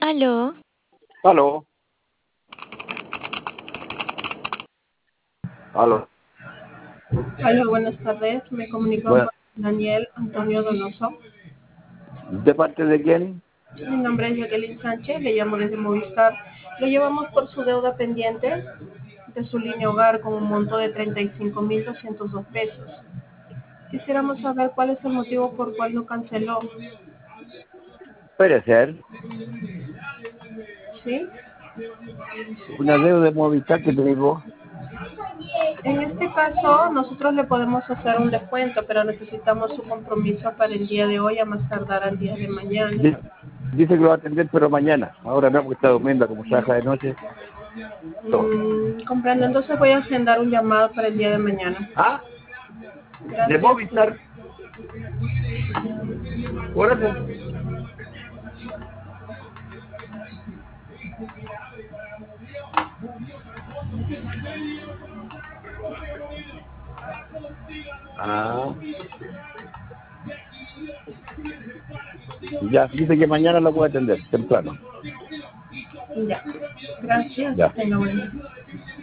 Aló, Aló, aló. Hola, buenas tardes. Me comunico Bueno, con Daniel Antonio Donoso. ¿de parte de quién? Mi nombre es Jacqueline Sánchez, le llamo desde Movistar. Lo llevamos por su deuda pendiente de su línea hogar con un monto de 35.202 pesos. Quisiéramos saber cuál es el motivo por cual lo canceló. Puede ser. ¿Sí? Una deuda de Movistar que tengo. En este caso, nosotros le podemos hacer un descuento, pero necesitamos su compromiso para el día de hoy, a más tardar al día de mañana. Dice que lo va a atender, pero mañana. Ahora no, porque está durmiendo, como trabaja de noche. Todo. Comprendo, entonces voy a agendar un llamado para el día de mañana. ¿Ah? De Gracias. Movistar. Por eso. Ah. Ya, dice que mañana lo puede atender, temprano. Ya. Gracias, que Ya. tenga buen día.